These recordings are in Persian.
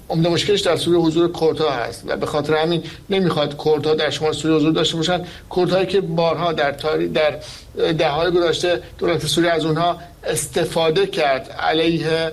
عمده مشکلش در سوریه حضور کردها هست و به خاطر همین نمیخواد کردها در شمال سوریه حضور داشته باشن. کردهایی که بارها در دهه‌های گذشته دولت سوریه از اونها استفاده کرد علیه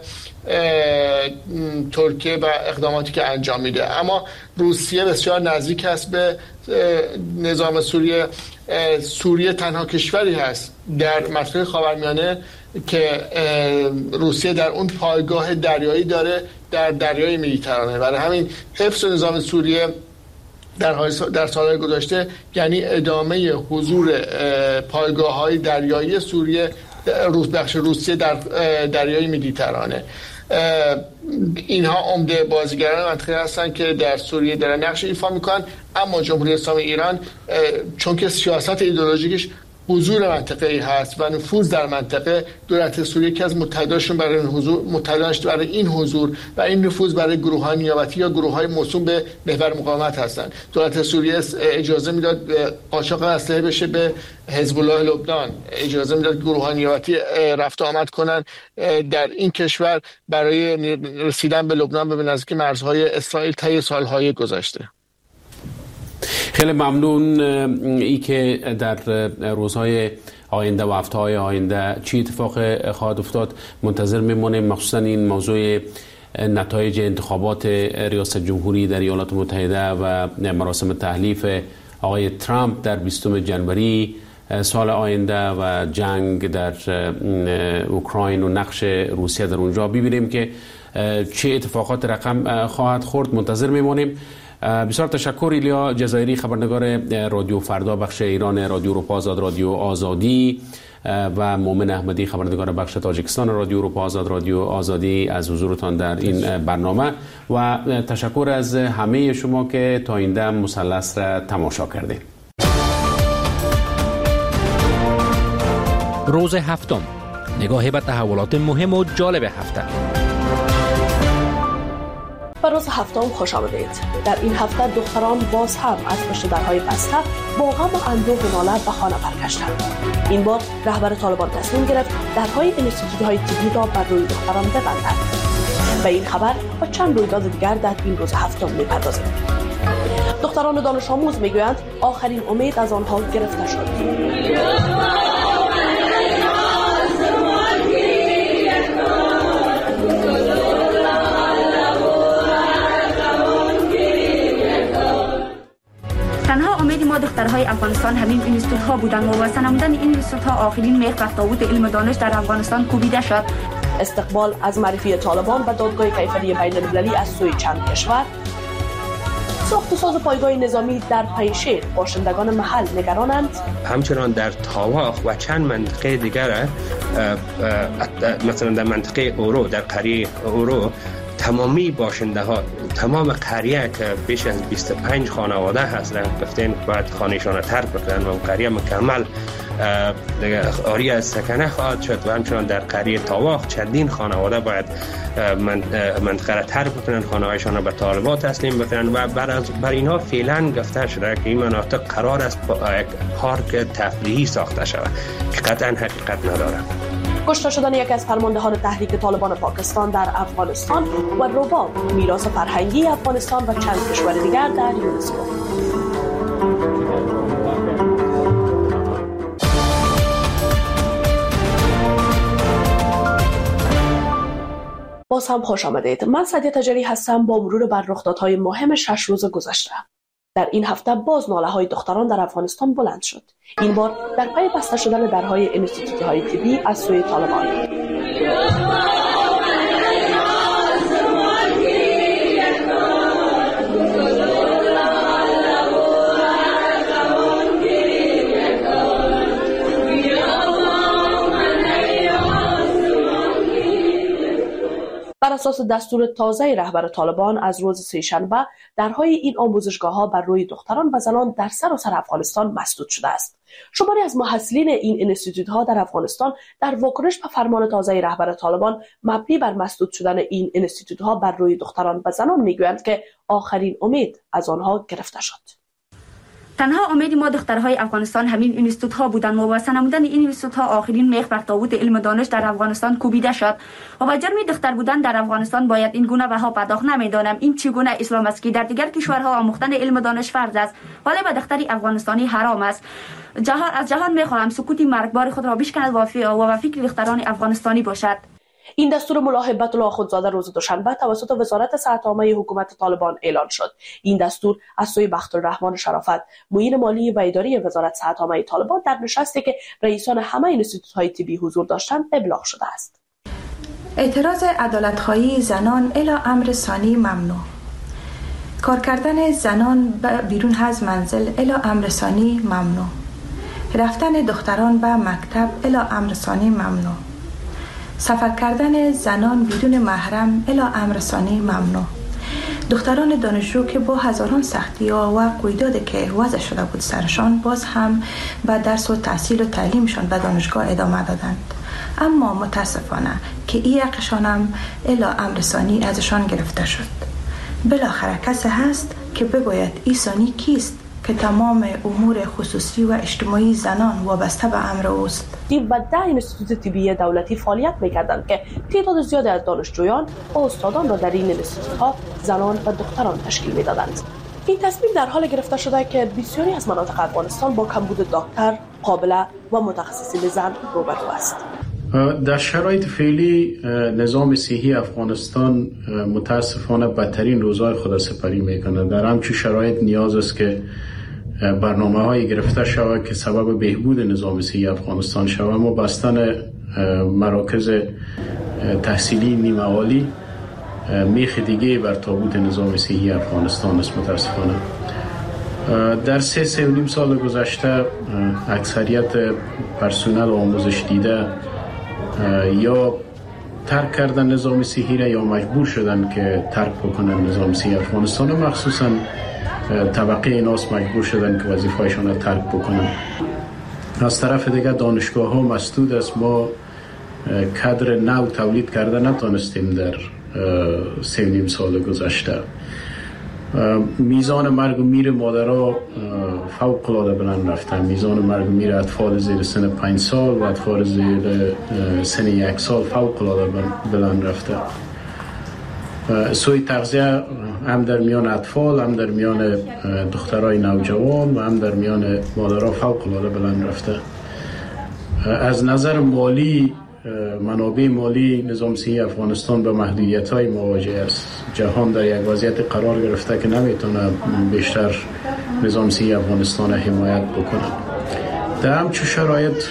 ترکیه و اقداماتی که انجام میده. اما روسیه بسیار نزدیک است به نظام سوریه. سوریه تنها کشوری هست در منطقه خاورمیانه که روسیه در اون پایگاه دریایی داره در دریای مدیترانه. برای همین حفظ نظام سوریه در سالهای گذشته یعنی ادامه حضور پایگاه‌های دریایی سوریه بخش روسیه در دریای مدیترانه. اینها عمده بازیگران منطقه هستن که در سوریه دارن نقش ایفا میکنن. اما جمهوری اسلامی ایران چون که سیاست ایدئولوژیکش حضور منطقه‌ای هست و نفوذ در منطقه، دولت سوریه که از متحدانشون برای این حضور و این نفوذ برای گروه‌های نیابتی یا گروه‌های موسوم به محور مقاومت هستند. دولت سوریه اجازه میداد قاچاق اسلحه بشه به حزب الله لبنان، اجازه میداد گروه‌های نیابتی رفت و آمد کنن در این کشور برای رسیدن به لبنان و به نزدیک مرزهای اسرائیل طی سال‌های گذشته. خیلی ممنون. ای که در روزهای آینده و هفته‌های آینده چی اتفاق خواهد افتاد منتظر میمونیم، مخصوصا این موضوع نتایج انتخابات ریاست جمهوری در ایالات متحده و مراسم تحلیف آقای ترامپ در 20 جنوری سال آینده و جنگ در اوکراین و نقش روسیه در اونجا، ببینیم که چه اتفاقات رقم خواهد خورد. منتظر میمونیم. بسیار تشکر. ایلیا جزایری، خبرنگار رادیو فردا بخش ایران رادیو اروپا آزاد رادیو آزادی، و مومن احمدی، خبرنگار بخش تاجیکستان رادیو اروپا آزاد رادیو آزادی، از حضورتان در این برنامه و تشکر از همه شما که تا این دم مثلث را تماشا کردید. روز هفتم، نگاهی به تحولات مهم و جالب هفته. به روز هفتم خوش آمدید. در این هفته دختران باز هم از پشت درهای بسته با غم و اندوه و ناله به خانه برگشتند. این بار رهبر طالبان تصمیم گرفت درهای انستیتوت‌های طبی را بر روی دختران ببندند. به این خبر و چند رویداد دیگر در این روز هفتم می‌پردازیم. دختران دانش آموز میگویند آخرین امید از آنها گرفته شد. تنها امید ما دخترهای افغانستان همین اینستیتوت ها بودند و واسه نمودن این اینستیتوت ها آخرین میخ و تابوت علم و دانش در افغانستان کوبیده شد. استقبال از معرفی طالبان به دادگاه کیفری بین المللی از سوی چند کشور. ساخت و ساز پایگاه نظامی در پیشیر، باشندگان محل نگرانند. همچنان در تاواخ و چند منطقه دیگر، مثلا در منطقه اورو، در قریه اورو، تمامی باشنده ها، تمام قریه که بیش از 25 خانواده هستند، گفتن باید خانه‌شان را ترک بکنن و قریه مکمل آری از سکنه خواهد شد. و همچنان در قریه تاواخ چندین خانواده باید منطقه را ترک بکنن، خانه‌هایشان را به طالبان تسلیم بکنن و بر اینها فعلا گفته شده که این مناطق قرار است یک پارک تفریحی ساخته شود که قطعا حقیقت نداره. کشته شدن یکی از فرماندهان تحریک طالبان پاکستان در افغانستان و رباب، میراث فرهنگی افغانستان و چند کشور دیگر در یونسکو. باز هم خوش آمدید. من سعدیه تجری هستم با مرور بر رخدادهای مهم 6 روز گذشته. در این هفته باز ناله‌های دختران در افغانستان بلند شد. این بار در پی بسته شدن درهای انستیتوت‌های طبی از سوی طالبان. بر اساس دستور تازه رهبر طالبان از روز سه‌شنبه درهای این آموزشگاه‌ها بر روی دختران و زنان در سراسر افغانستان مسدود شده است. شماری از محصلین این انستیتوت‌ها در افغانستان در واکنش به فرمان تازه رهبر طالبان مبنی بر مسدود شدن این انستیتوت‌ها بر روی دختران و زنان میگویند که آخرین امید از آنها گرفته شد. تنها امید ما دخترهای افغانستان همین اینستیتوت ها بودند. وابسته نمودن این اینستیتوت ها آخرین میخ بر تابوت علم دانش در افغانستان کوبیده شد و جرم دختر بودن در افغانستان باید این گونه بها پرداخت. نمیدانم این چگونه اسلام است که در دیگر کشورها آموختن علم دانش فرض است ولی به دختری افغانستانی حرام است. از جهان میخواهم سکوت مرگبار خود را بشکند و فکر دختران افغانستانی باشد. این دستور ملا هبت الله آخوندزاده روز دوشنبه توسط وزارت صحت عامه حکومت طالبان اعلان شد. این دستور از سوی بختالرحمن شرافت، معین مالی و اداری وزارت صحت عامه طالبان در نشستی که رئیسان همه انستیتوت‌های طبی حضور داشتند ابلاغ شده است. اعتراض عدالت‌خواهی زنان الی امر ثانی ممنوع. کار کردن زنان بیرون از منزل الی امر ثانی ممنوع. رفتن دختران به مکتب الی امر ثانی ممنوع. سفر کردن زنان بدون محرم الی امر ثانی ممنوع. دختران دانشجو که با هزاران سختی‌ها و قیودی که وضع شده بود سرشان باز هم به درس و تحصیل و تعلیمشان به دانشگاه ادامه دادند، اما متاسفانه که این حقشان هم الی امر ثانی ازشان گرفته شد. بالاخره کسی هست که بگوید این ثانی کیست که تمام امور خصوصی و اجتماعی زنان وابسته به امر اوست. و 10 انستیتوت طبی دولتی فعالیت می‌کردند که تعداد زیادی از دانشجویان و استادان را در این انستیتوت‌ها زنان و دختران تشکیل می‌دادند. این تصمیم در حال گرفته شده که بسیاری از مناطق افغانستان با کمبود دکتر، قابله و متخصصین زن روبرو است. در شرایط فعلی نظام صحی افغانستان متاسفانه بدترین روزهای خود سپری میکنه. در همچون شرایط نیاز است که برنامه های گرفته شود که سبب بهبود نظام صحی افغانستان شود. ما بستن مراکز تحصیلی نیمه عالی میخ دیگه بر تابوت نظام صحی افغانستان است. متاسفانه در 3.5 سال گذشته اکثریت پرسنل آموزش دیده یا ترک کردن نظام صحی را یا مجبور شدن که ترک بکنن نظام صحی افغانستان و مخصوصا طبقه ناس مجبور شدن که وظیفه‌شان را ترک بکنن. از طرف دیگه دانشگاه ها مسدود است. ما کادر نو تولید کرده نتونستیم در 3.5 سال گذشته. میزان مرگ و میر مادرها فوق العاده بلند رفته. میزان مرگ و میر اطفال زیر سن 5 سال و اطفال زیر سن 1 سال فوق العاده بلند رفته. سوء تغذیه هم در میان اطفال، هم در میان دخترای نوجوان و هم در میان مادرها فوق العاده بلند رفته. از نظر مالی، منابع مالی نظام صحی افغانستان به محدودیت‌های مواجه است. جهان در یک وضعیت قرار گرفته که نمیتونه بیشتر نظام صحی افغانستان را حمایت بکنه. در همچون شرایط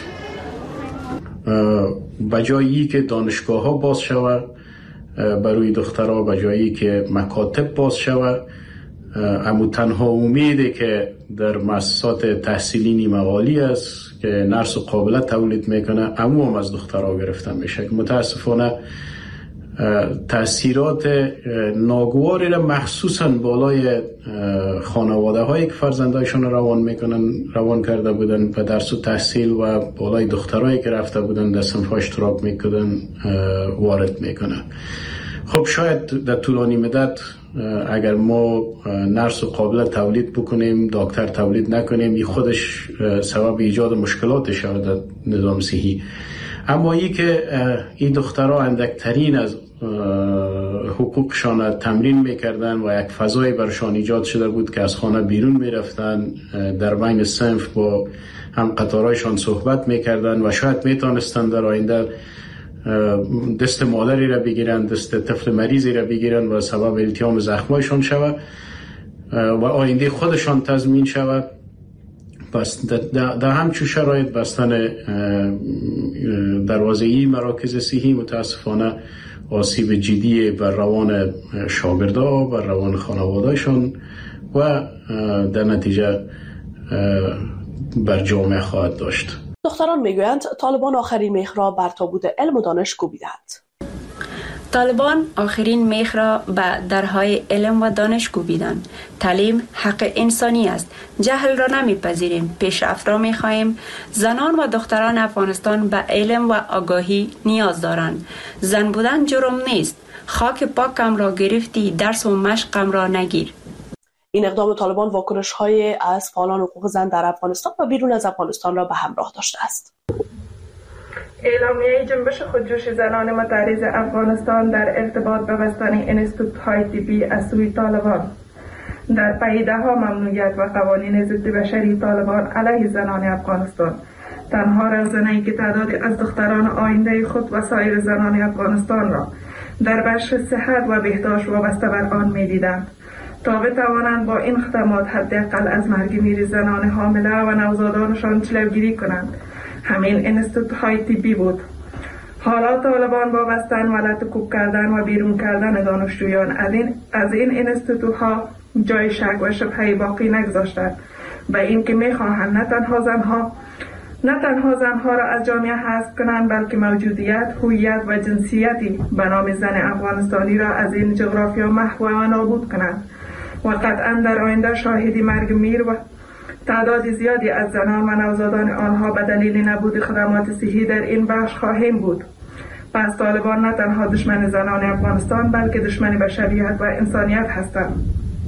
بجایی که دانشگاه ها باز شود برای دخترها، بجایی که مکاتب باز شود، اما تنها امیدی که در مؤسسات تحصیلی نیمه عالی است که نرس و قابله تولید میکنه اما از دخترها گرفته میشه. متاسفانه تاثیرات ناگواری را مخصوصا بالای خانواده هایی که فرزندایشان روان کرده بودن به درس و تحصیل و بالای دخترایی که رفته بودن در صنف‌ها اشتراک میکردن وارد میکنه. خب شاید در طولانی مدت اگر ما نرس و قابله تولید بکنیم، دکتر تولید نکنیم، این خودش سبب ایجاد مشکلات شود در نظام صحی. اما این که این دخترها اندکترین از حقوقشان تمرین میکردن و یک فضای برشان ایجاد شده بود که از خانه بیرون میرفتن، در بین صنف با هم قطارایشان صحبت میکردن و شاید میتونستن در آینده دست مادری را بگیرن، دست طفل مریضی را بگیرن و سبب التیام زخمایشان شود و آینده خودشان تضمین شود. پس در همچون شرایط بستن دروازه‌ای مراکز صحی متاسفانه آسیب جدی بر روان شاگردها، بر روان خانواده‌شان و در نتیجه بر جامعه خواهد داشت. دختران میگویند طالبان آخرین میخ را بر تابوت علم و دانش کوبیدند. طالبان آخرین میخ را به درهای علم و دانش کوبیدند. تعلیم حق انسانی است. جهل را نمیپذیریم. پیشرفت را میخواهیم. زنان و دختران افغانستان به علم و آگاهی نیاز دارند. زن بودن جرم نیست. خاک پاکم را گرفتی، درس و مشقم را نگیر. این اقدام طالبان واکنش‌های از فعالان حقوق زن در افغانستان و بیرون از افغانستان را به همراه داشته است. اعلامیه جنبش خودجوش زنان متعرض افغانستان در ارتباط به بستن انستیتوت‌های طبی از سوی طالبان در پیده‌ها ممنوعیت و قوانین ضد بشری طالبان علیه زنان افغانستان تنها رزنه‌ای که تعدادی از دختران آینده خود و سایر زنان افغانستان را در بخش صحت و بهداشت وابسته بر آن می‌دیدند تا بتوانند با این خدمات حداقل از مرگ میر زنان حامله و نوزادانشان جلوگیری کنند. همین انستیتوت‌های طبی بود. حالا طالبان با بستن و لطکوب کردن و بیرون کردن دانشجویان از این انستیتوت‌ها جای شک و شبهه باقی نگذاشتند و این که می‌خواهند نه تنها زنها را از جامعه حذف کنند بلکه موجودیت، هویت و جنسیتی به نام زن افغانستانی را از این جغرافیا محو و نابود کنند و قطعا در آینده شاهدی مرگ میر و تعداد زیادی از زنان و نوزادان آنها به دلیل نبود خدمات صحی در این بخش خواهیم بود. پس طالبان نه تنها دشمن زنان افغانستان بلکه دشمن بشریت و انسانیت هستند.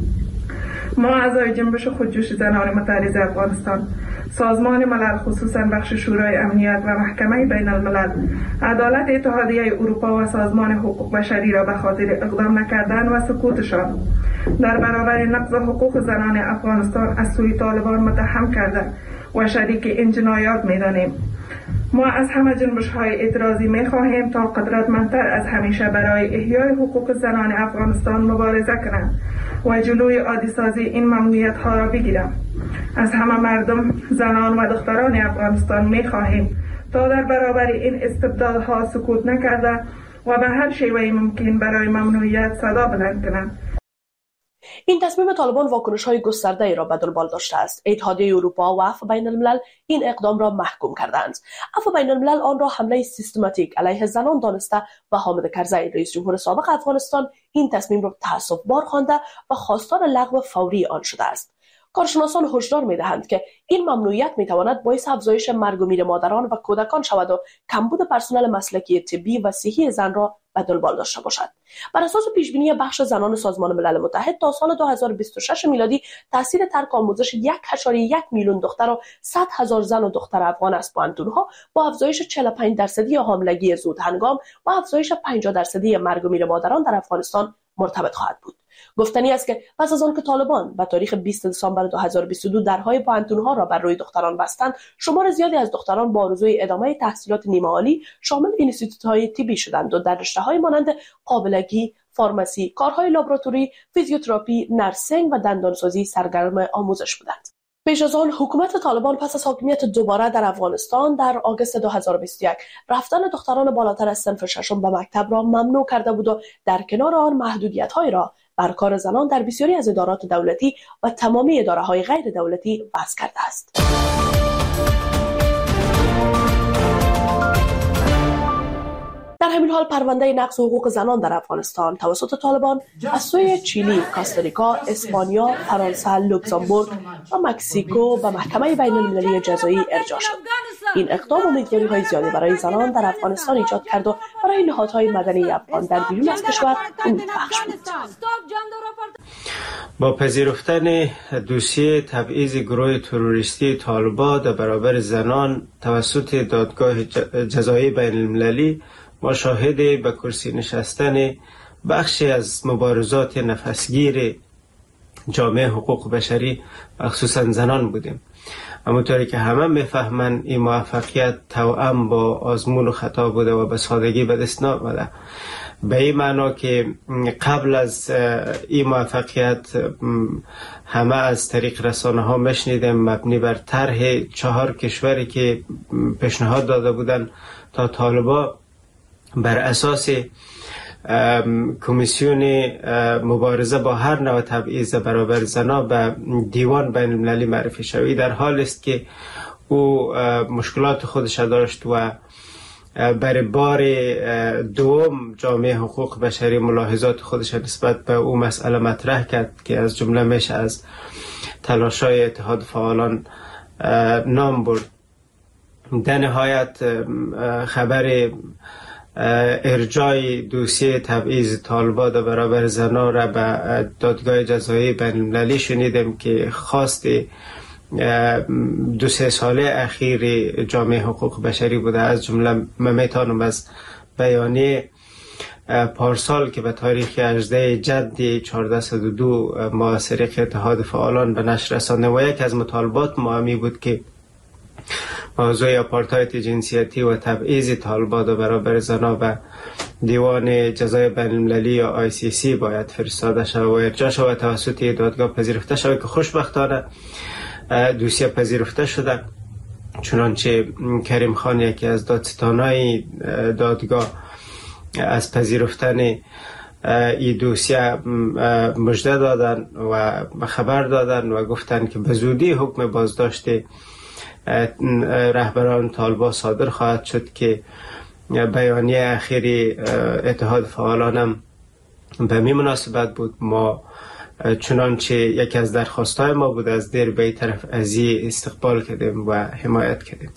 ما اعضای جنبش خودجوش زنان متعرض افغانستان، سازمان ملل خصوصا بخش شورای امنیت و محکمه بین الملل، عدالت اتحادیه اروپا و سازمان حقوق بشری را به خاطر اقدام نکردن و سکوتشان در برابر نقض حقوق زنان افغانستان از سوی طالبان متهم کرده و شریک این جنایات می‌دانیم. ما از همه جنبش‌های اعتراضی می‌خواهیم تا قدرتمندتر از همیشه برای احیای حقوق زنان افغانستان مبارزه کنند و جلوی عادی‌سازی این ممنوعیت‌ها را بگیرند. از همه مردم، زنان و دختران افغانستان می‌خواهیم تا در برابر این استبدادها سکوت نکرده و به هر شیوهی ممکن برای ممنوعیت صدا بلند کنند. این تصمیم طالبان واکنش‌های گسترده‌ای را به دنبال داشته است. اتحادیه اروپا و عفو بین الملل این اقدام را محکوم کردند. عفو بین الملل آن را حمله سیستماتیک علیه زنان دانسته و حامد کرزی رئیس جمهور سابق افغانستان این تصمیم را تأسف‌بار خوانده و خواستار لغو فوری آن شده است. کارشناسان هشدار می‌دهند که این ممنوعیت می‌تواند باعث افزایش مرگ و میر مادران و کودکان شود و کمبود پرسنل مسلکی طبی و صحی زن را به دنبال داشته باشد. بر اساس پیشبینی بخش زنان سازمان ملل متحد تا سال 2026 میلادی تاثیر ترک آموزش 1.1 میلیون دختر و 100,000 زن و دختر افغان از پوهنتون‌ها با افزایش 45% حاملگی زود هنگام و افزایش 50% مرگ و میر مادران در افغانستان مرتبط خواهد بود. گفتنی است که پس از آن که طالبان به تاریخ 20 دسامبر 2022 درهای پوهنتون‌ها را بر روی دختران بستند، شمار زیادی از دختران با آرزوی ادامه تحصیلات نیمه عالی شامل اینستیتوت‌های طبی شدند و در رشته‌های مانند قابلگی، فارماسی، کارهای لابراتوری، فیزیوتراپی، نرسینگ و دندانسازی سرگرم آموزش بودند. پیش از آن حکومت طالبان پس از حاکمیت دوباره در افغانستان در آگوست 2021 رفتن دختران بالاتر از صنف ششم به مکتب را ممنوع کرده بود و در کنار آن محدودیت‌هایی را بر کار زنان در بسیاری از ادارات دولتی و تمامی اداره‌های غیر دولتی وضع کرده است. در همین حال پرونده نقض حقوق زنان در افغانستان توسط طالبان از سوی چیلی، کاستاریکا، اسپانیا، فرانسه، لوکزامبورگ و مکزیکو به محکمه بین المللی جزایی ارجاع شد. این اقدام امیدواری‌های زیادی برای زنان در افغانستان ایجاد کرد و برای نهادهای مدنی افغان در بیرون از کشور امیدبخش بود. با پذیرفتن دوسیه تبعیض گروه تروریستی طالبان در برابر زنان توسط دادگاه جزایی بین المللی، ما شاهد به کرسی نشستن بخشی از مبارزات نفسگیر جامعه حقوق بشری خصوصا زنان بودیم. همونطوری که همه میفهمن این موفقیت توأم با آزمون و خطا بوده و به سادگی به دست نآمده. به این معنا که قبل از این موفقیت همه از طریق رسانه ها میشنیدیم مبنی بر طرح 4 کشوری که پیشنهاد داده بودن تا طالبا بر اساس کمیسیون مبارزه با هر نوع تبعیض برابر زنان به دیوان بین المللی معرفی شوی، در حال است که او مشکلات خودش داشت و برای بار دوم جامعه حقوق بشری ملاحظات خودش نسبت به او مسئله مطرح کرد که از جمله میشه از تلاش‌های اتحاد فعالان نام برد. در نهایت خبر ارجاع دوسیه تبعیض طالبان در برابر زنان را به دادگاه جزایی بین المللی شنیدیم که خواست 2-3 ساله اخیر جامعه حقوق بشری بوده. از جمله من میتونم از بیانیه پارسال که به تاریخ 18 جد 1402 معاصره اتحاد فعالان به نشر رسانده و یک از مطالبات ما بود که موضوع آپارتاید جنسیتی و تبعیض طالبان در برابر زنان به دیوان جزای بین المللی یا ICC باید فرستاده شود و ارجاع شود توسط دادگاه پذیرفته شود که خوشبختانه دوسیه پذیرفته شده. چنانچه کریم خان یکی از دادستانای دادگاه از پذیرفتن این دوسیه مژده دادن و خبر دادن و گفتن که به زودی حکم بازداشت رهبران طالبان صادر خواهد شد که بیانیه اخیری اتحاد فعالان هم به می مناسبت بود. ما چنانچه یکی از درخواستهای ما بود از دیر به طرف ازی استقبال کردیم و حمایت کردیم.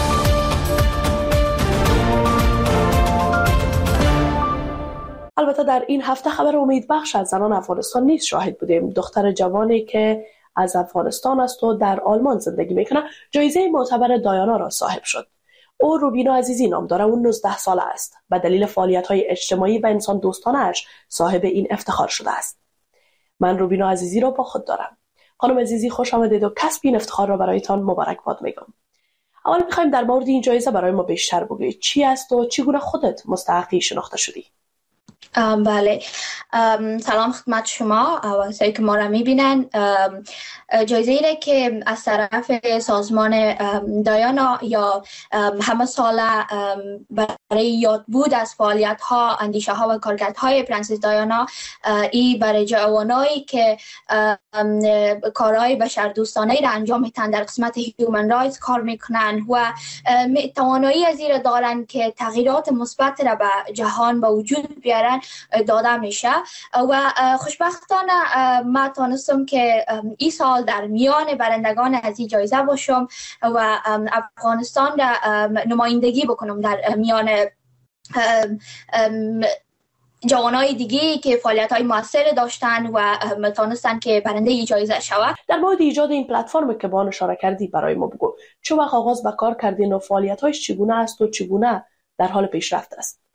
البته در این هفته خبر امیدبخش از زنان افغانستان نیز شاهد بودیم. دختر جوانی که از افغانستان است و در آلمان زندگی میکنه جایزه معتبر دایانا را صاحب شد. او روبینا عزیزی نام داره. اون 19 ساله است. به دلیل فعالیت‌های اجتماعی و انسان دوستانه‌اش صاحب این افتخار شده است. من روبینا عزیزی را با خود دارم. خانم عزیزی خوش آمدید و کسب این افتخار را برایتان مبارکباد میگم. اول میخوایم در مورد این جایزه برای ما بیشتر بگویید. چی است و چگونه خودت مستحقی شناخته شدی؟ بله، سلام خدمت شما و کسایی که ما را میبینن. جایزه اینه که از طرف سازمان دایانا یا همه ساله برای یادبود از فعالیت ها، اندیشه ها و کارکردهای پرنسس دایانا، ای برای جوانایی که کارهای بشردوستانه را انجام میتن، در قسمت هیومن رایتس کار میکنن و توانایی از این دارن که تغییرات مثبت را به جهان به وجود بیارن داده میشه. و خوشبختانه ما تونستم که این سال در میان برندگان از این جایزه باشم و افغانستان را نمایندگی بکنم در میان جوانای دیگه که فعالیت‌های موثر داشتن و تونستن که برنده این جایزه شود. در مورد ایجاد این پلتفرمی که با آن اشاره کردی برای ما بگو. چه وقت آغاز به کار کردین و فعالیت‌هایش چگونه است و چگونه در حال پیشرفت است؟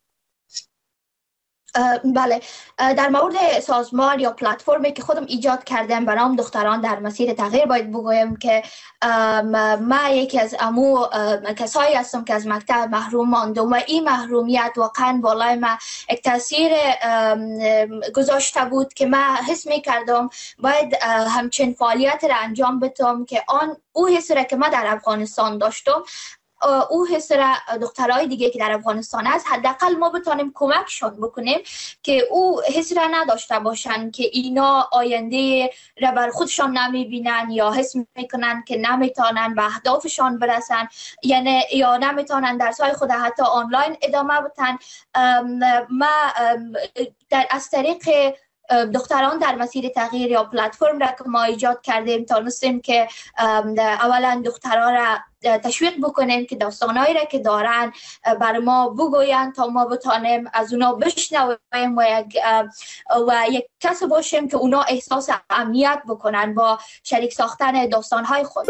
بله، در مورد سازمان یا پلتفرمی که خودم ایجاد کردم برام دختران در مسیر تغییر باید بگویم که ما یکی از امو کسایی هستم که از مکتب محروم ماندم و این محرومیت واقعا بالای ما یک تاثیر گذاشته بود که من حس می کردم باید همچین فعالیت را انجام بدم که او حس را که من در افغانستان داشتم او حس را دخترای دیگه که در افغانستان است حداقل ما بتونیم کمکشون بکنیم که او حس را نداشته باشن که اینا آینده را بر خودشان نمیبینن یا حس میکنن که نمیتونن به اهدافشان برسن، یعنی یا نمیتونن درسای خود حتی آنلاین ادامه بدن. ما از طریق دختران در مسیر تغییر یا پلتفرم را که ما ایجاد کردیم تونستیم که اولا دختران را تشویق بکنیم که داستانایی را که دارن بر ما بگوین تا ما بتانیم از اونا بشنویم و یک کس باشیم که اونا احساس امنیت بکنن با شریک ساختن داستانهای خود.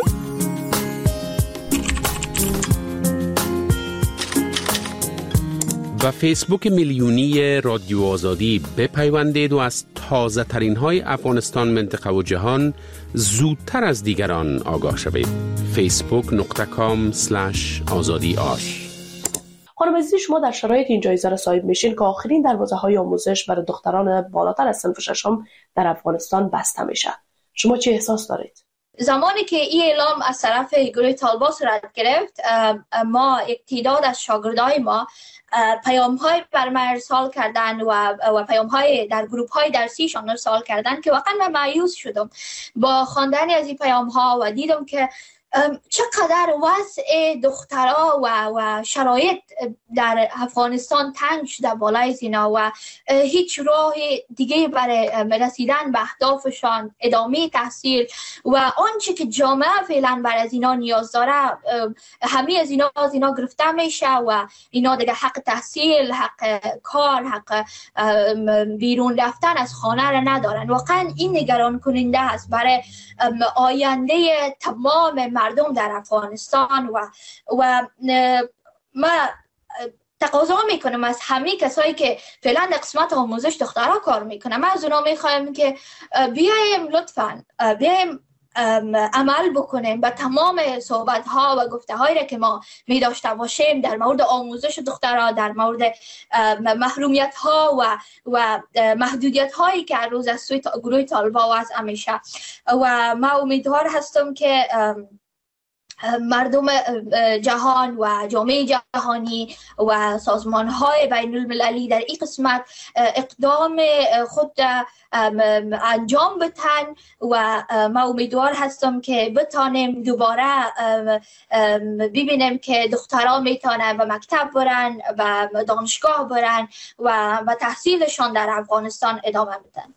و فیسبوک میلیونی رادیو آزادی بپیوندید و از تازه ترین های افغانستان، منطقه و جهان زودتر از دیگران آگاه شوید. facebook.com/azadi ash. خانم عزیزی، شما در شرایط این جایزه را صاحب میشین که آخرین دروازه‌های آموزش برای دختران بالاتر از صنف ششم در افغانستان بسته میشه. شما چه احساس دارید؟ زمانی که این اعلام از طرف گروه طالبان صورت گرفت، ما یک تعداد از شاگردای ما پیام‌های بر من ارسال کردن و پیام‌های در گروه‌های درسیشان ارسال کردن که واقعا من مایوس شدم با خواندن از این پیام‌ها و دیدم که چقدر وضع دخترها و شرایط در افغانستان تنگ شده بالای اینا و هیچ راه دیگه برای رسیدن به اهدافشان، ادامه تحصیل و آنچه که جامعه فعلا بر از اینا نیاز داره، همه از اینا گرفته میشه و اینا دیگه حق تحصیل، حق کار، حق بیرون رفتن از خانه را ندارن. واقعا این نگران کننده است برای آینده تمام مردم در افغانستان و ما تقاضا میکنم از همه کسایی که فعلا در قسمت آموزش دخترها کار میکنن، من از اونا میخوایم که بیایم لطفاً بیایم عمل بکنیم به تمام صحبت ها و گفته هایی را که ما می داشته باشیم در مورد آموزش دخترها، در مورد محرومیت ها و محدودیت هایی که روز از سوی گروه طالبان وضع میشه. و ما امیدوار هستم که مردم جهان و جامعه جهانی و سازمان های بین المللی در این قسمت اقدام خود انجام بدن و ما امیدوار هستم که بتانیم دوباره ببینیم که دخترها میتونن به مکتب برن و دانشگاه برن و تحصیلشان در افغانستان ادامه بدن.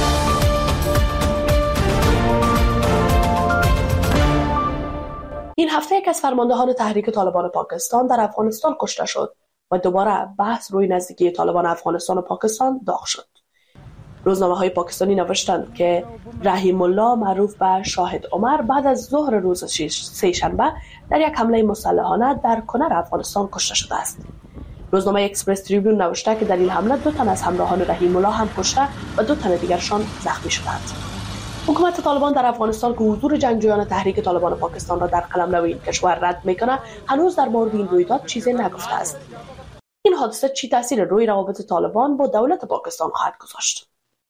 این هفته یک از فرماندهان تحریک طالبان پاکستان در افغانستان کشته شد و دوباره بحث روی نزدیکی طالبان افغانستان و پاکستان داغ شد. روزنامه‌های پاکستانی نوشتند که رحیم الله معروف به شاهد عمر بعد از ظهر روز سه‌شنبه در یک حمله مسلحانه در کنر افغانستان کشته شده است. روزنامه اکسپرس تریبیون نوشته که در این حمله 2 تن از همراهان رحیم الله هم کشته و 2 تن دیگرشان زخمی شدند. حکومت طالبان در افغانستان که حضور جنگجویان تحریک طالبان پاکستان را در قلمرو این کشور رد می‌کند، هنوز در مورد این رویداد چیزی نگفته است. این حادثه چی تاثیر روی روابط طالبان با دولت پاکستان خواهد گذاشت؟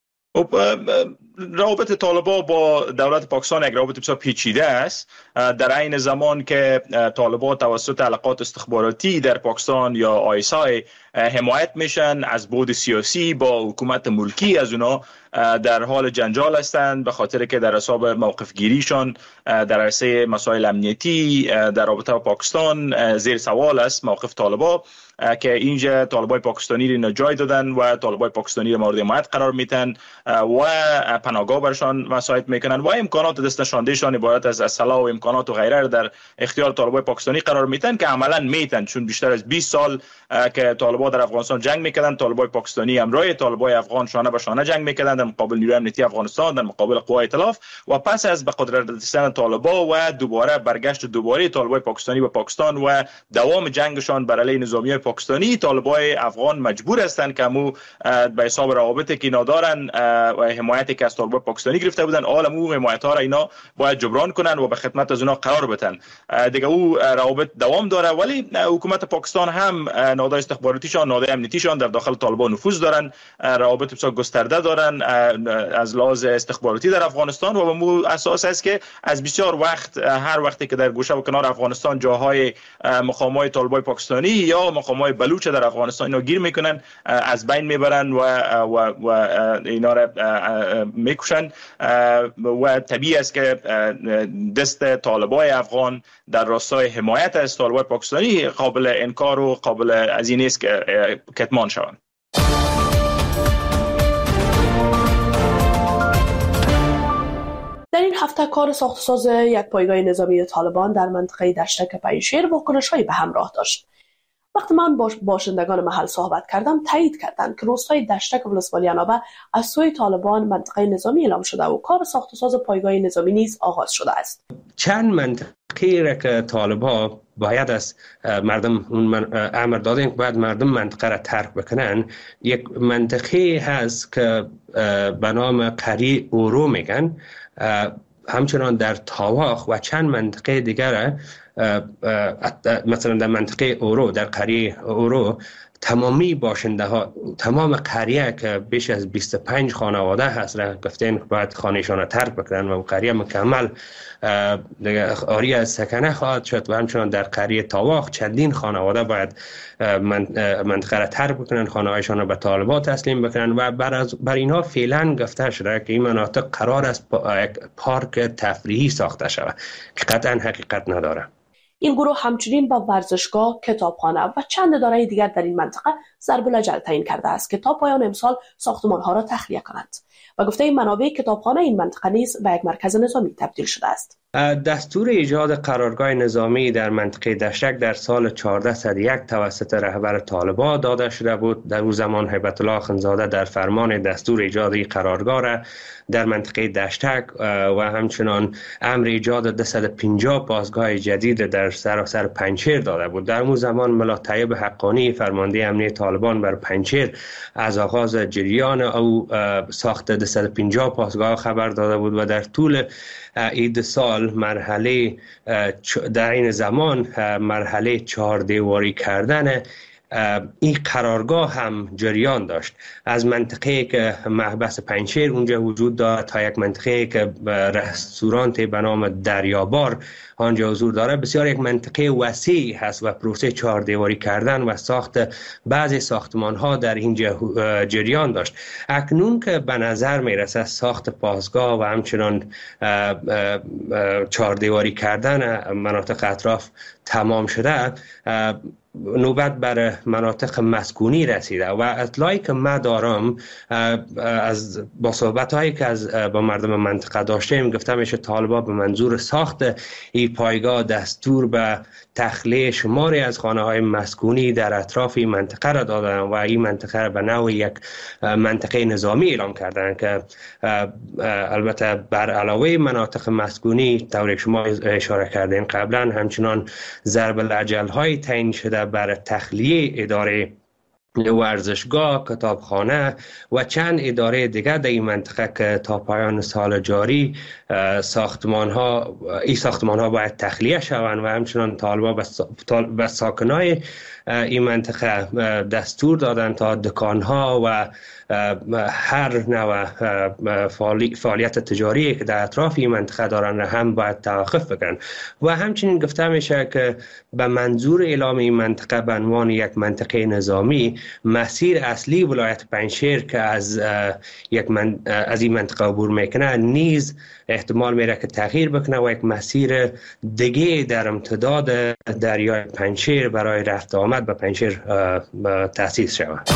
روابط طالبان با دولت پاکستان یک روابط بسیار پیچیده است. در عین زمان که طالبان توسط علاقات استخباراتی در پاکستان یا ISI حمایت میشن از بعد سیاسی با حکومت ملکی، از اونا در حال جنجال هستند به خاطر که در حساب موقف گیریشان در عرصه مسائل امنیتی در رابطه با پاکستان زیر سوال است موقف طالبان، که اینجا طالبای پاکستانی را جای دادن و طالبای پاکستانی را مورد حمایت قرار میتن و پناهگاه برشان مساعد میکنن و امکانات دست نشاندهشان عبارت از اسلحه و امکانات و غیره را در اختیار طالبای پاکستانی قرار میتن که عملا میتن، چون بیشتر از 20 سال که طالبان در افغانستان جنگ میکردن، طالبای پاکستانی همراه طالبای افغان شانه به شانه جنگ میکردن در مقابل نیروی امنیتی افغانستان، در مقابل قوای ائتلاف، و پس از به قدرت رسیدن طالبان و دوباره برگشت دوباره طالبای پاکستانی به پاکستان و دوام جنگشان بر علیه نظامیان پاکستانی، طالبای افغان مجبور هستند که مو به حساب روابطی که ندارن و حمایتی که از طالبای پاکستانی گرفته بودن، عالمو حمایت ها را اینا باید جبران کنن و به خدمت از اونا قرار بدن. دیگه او روابط دوام داره، ولی حکومت پاکستان هم نهادهای استخباراتیشان، نهادهای امنیتیشان در داخل طالبان نفوذ دارن، روابط بسیار گسترده دارن از لحاظ استخباراتی در افغانستان، و به مو اساس است که از بسیار وقت هر وقتی که در گوشه و کنار افغانستان جاهای مقامات طالبای پاکستانی یا مقامات بلوچ در افغانستان اینا گیر میکنن، از بین میبرن و اینا را میکشن، و طبیعی است که دست طالبای افغان در راستای حمایت از طالبای پاکستانی قابل انکار و قابل از این است که کتمان شوند. در این هفته کار ساخت و ساز یک پایگاه نظامی طالبان در منطقه دشتک پنجشیر واکنش‌هایی به همراه داشت. وقتی من با باشندگان محل صحبت کردم، تایید کردند که روستای دشتک ولسوالی عنابه از سوی طالبان منطقه نظامی اعلام شده و کار ساخت و ساز پایگاه نظامی نیز آغاز شده است. چند منطقه را که طالبان باید از مردم اون امر دادن که باید مردم منطقه را ترک بکنن، یک منطقه هست که به نام قریه اورو میگن، همچنان در تاواخ و چند منطقه دیگر، مثلا در منطقه اورو، در قریه اورو تمامی باشنده ها، تمام قریه که بیش از 25 خانواده هست را گفتن باید خانهشان را ترک بکنن و قریه مکمل آری از سکنه خواهد شد و همچنان در قریه تاواخ چندین خانواده باید منطقه را ترک بکنن، خانه هایشان را به طالبان تسلیم بکنن و بر اینها فعلا گفته شده که این مناطق قرار است پارک تفریحی ساخته شود که قطعا حقیقت نداره. این گروه همچنین با ورزشگاه، کتابخانه و چند اداره دیگر در این منطقه ضرب الجل تعیین کرده است که تا پایان امسال ساختمان‌ها را تخلیه کنند و گفته این منابع کتابخانه این منطقه نیز به یک مرکز نظامی تبدیل شده است. دستور ایجاد قرارگاه نظامی در منطقه دشتک در سال 1401 توسط رهبر طالبان داده شده بود. در او زمان هیبت الله اخندزاده در فرمان دستور ایجاد قرارگاه را در منطقه دشتک و همچنان امر ایجاد 250 پاسگاه جدید در سراسر پنجشیر داده بود. در اون زمان ملا طیب حقانی فرمانده امنیه طالبان بر پنجشیر از آغاز جریان او ساخت 250 پاسگاه خبر داده بود و در طول عید سال مرحله در این زمان مرحله 4 دیواری کردن این قرارگاه هم جریان داشت. از منطقه که محبس پنجشیر اونجا وجود دارد تا یک منطقه که رستورانت به نام دریابار آنجا حضور داره، بسیار یک منطقه وسیع هست و پروسه 4 دیواری کردن و ساخت بعضی ساختمان ها در اینجا جریان داشت. اکنون که به نظر می رسد ساخت پاسگاه و همچنان 4 دیواری کردن مناطق اطراف تمام شده، نوبت بر مناطق مسکونی رسیده و اطلاعی که ما دارم از با صحبت‌هایی که با مردم منطقه داشتیم گفته میشه طالبان به منظور ساخت این پایگاه دستور به تخلیه شماری از خانه‌های مسکونی در اطراف این منطقه را دادن و این منطقه را به نوع یک منطقه نظامی اعلام کردن که البته بر علاوه مناطق مسکونی طوری که شما اشاره کردین قبلا همچنان ضرب الاجل‌های تعیین شده بر تخلیه اداره ورزشگاه، کتابخانه و چند اداره دیگر در این منطقه که تا پایان سال جاری ساختمان ها باید تخلیه شوند و همچنان طالبان به ساکنای این منطقه دستور دادن تا دکانها و هر نوع فعالیت تجاری که در اطراف این منطقه دارن هم باید توقف بکنن و همچنین گفته میشه که به منظور اعلام این منطقه به عنوان یک منطقه نظامی مسیر اصلی ولایت پنجشیر که از این منطقه عبور میکنه نیز احتمال میره که تغییر بکنه و یک مسیر دیگه در امتداد دریای پنجشیر برای رفت آمد به پنجشیر تأسیس شود.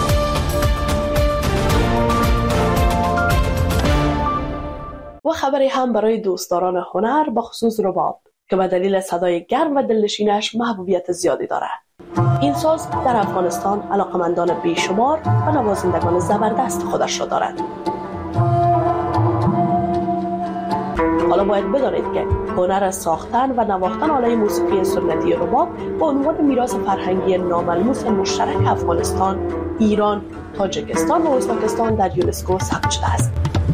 و خبری هم برای دوستداران هنر به خصوص رباب که به دلیل صدای گرم و دلنشینش محبوبیت زیادی دارد. این ساز در افغانستان علاقمندان بیشمار و نوازندگان زبردست خودش را دارد. حالا باید بدانید که هنر ساختن و نواختن آلات موسیقی سنتی رباب به عنوان میراث فرهنگی ناملموس مشترک افغانستان، ایران، تاجیکستان و ازبکستان در یونسکو ثبت شده است.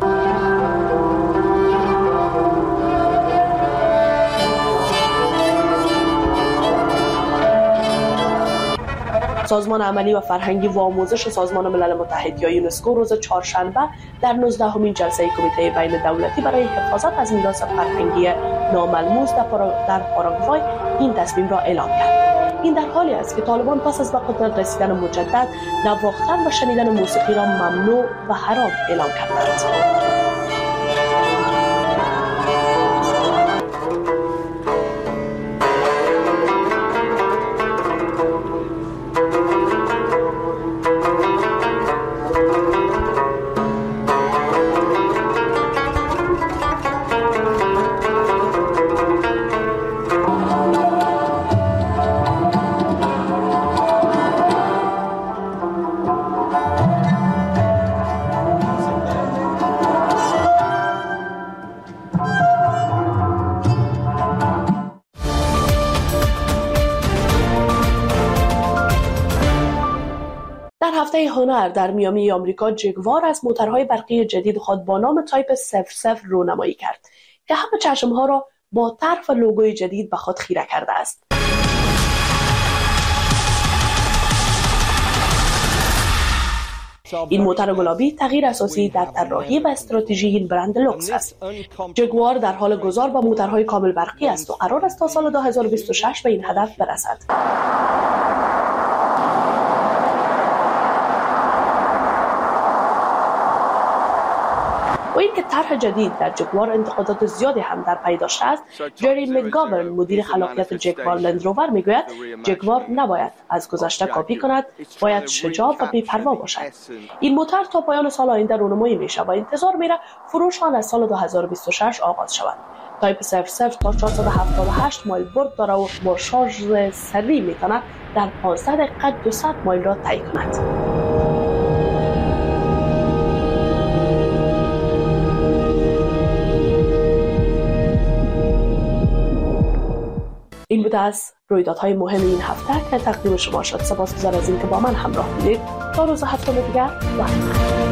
سازمان عملی و فرهنگی و آموزش سازمان ملل متحد یا یونسکو روز چهارشنبه در 19مین جلسه کمیته بین دولتی برای حفاظت از میراث فرهنگی ناملموس در پاراگوای این تصمیم را اعلام کرد. این در حالی است که طالبان پس از به قدرت رسیدن مجدد نواختن و شنیدن موسیقی را ممنوع و حرام اعلام کردند. هفته هنر در میامی آمریکا جگوار از موتورهای برقی جدید خود با نام تایپ 00 رونمایی کرد که همه چشمها را با طرح و لوگوی جدید به خود خیره کرده است. این موتور گلابی تغییر اساسی در طراحی و استراتژی این برند لوکس است. جگوار در حال گذار با موتورهای کامل برقی است و قرار است تا سال 2026 به این هدف برسد. و اینکه طرح جدید در جگوار انتقادات زیادی هم در پی داشته است، جری مکگاورن مدیر خلاقیت جگوار لندروور میگوید جگوار نباید از گذشته کپی کند، باید شجاع و بی‌پروا باشد. این موتور تا پایان سال آینده رونمایی میشه و انتظار میره فروش آن از سال 2026 آغاز شود. تایپ 00 تا 478 مایل برد داره و با شارژ سریع میتونه در 15 دقیقه 200 مایل را طی کند. این بوده از رویدادهای مهم این هفته که تقدیم شما شد. سپاسگزار از اینکه با من همراه بودید. تا روز هفتم دیگر